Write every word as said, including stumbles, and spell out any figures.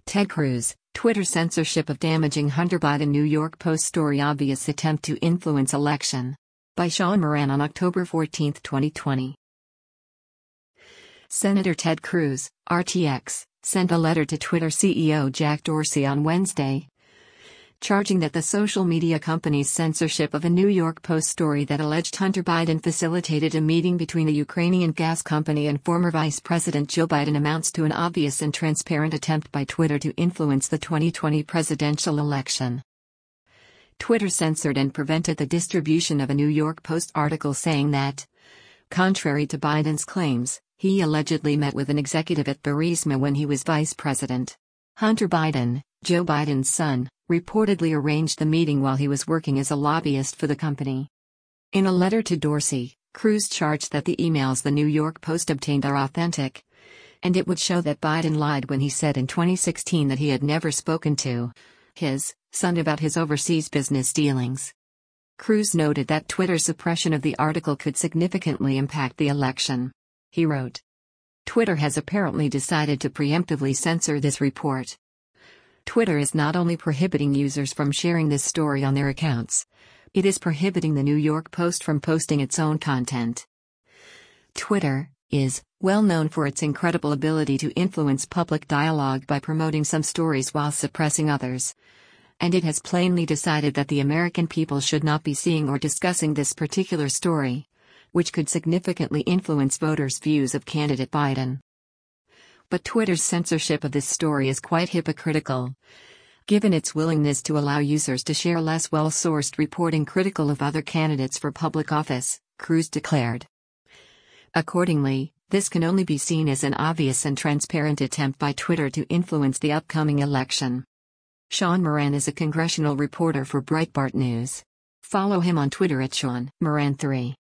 Ted Cruz, Twitter censorship of damaging Hunter Biden. New York Post story: obvious attempt to influence election. By Sean Moran on October fourteenth, twenty twenty. Senator Ted Cruz, R T X, sent a letter to Twitter C E O Jack Dorsey on Wednesday, charging that the social media company's censorship of a New York Post story that alleged Hunter Biden facilitated a meeting between a Ukrainian gas company and former Vice President Joe Biden amounts to an obvious and transparent attempt by Twitter to influence the twenty twenty presidential election. Twitter censored and prevented the distribution of a New York Post article saying that, contrary to Biden's claims, he allegedly met with an executive at Burisma when he was vice president. Hunter Biden, Joe Biden's son, reportedly arranged the meeting while he was working as a lobbyist for the company. In a letter to Dorsey, Cruz charged that the emails the New York Post obtained are authentic, and it would show that Biden lied when he said in twenty sixteen that he had never spoken to his son about his overseas business dealings. Cruz noted that Twitter's suppression of the article could significantly impact the election. He wrote, "Twitter has apparently decided to preemptively censor this report. Twitter is not only prohibiting users from sharing this story on their accounts, it is prohibiting the New York Post from posting its own content." Twitter is well known for its incredible ability to influence public dialogue by promoting some stories while suppressing others, and it has plainly decided that the American people should not be seeing or discussing this particular story, which could significantly influence voters' views of candidate Biden. But Twitter's censorship of this story is quite hypocritical, given its willingness to allow users to share less well-sourced reporting critical of other candidates for public office, Cruz declared. Accordingly, this can only be seen as an obvious and transparent attempt by Twitter to influence the upcoming election. Sean Moran is a congressional reporter for Breitbart News. Follow him on Twitter at Sean Moran three.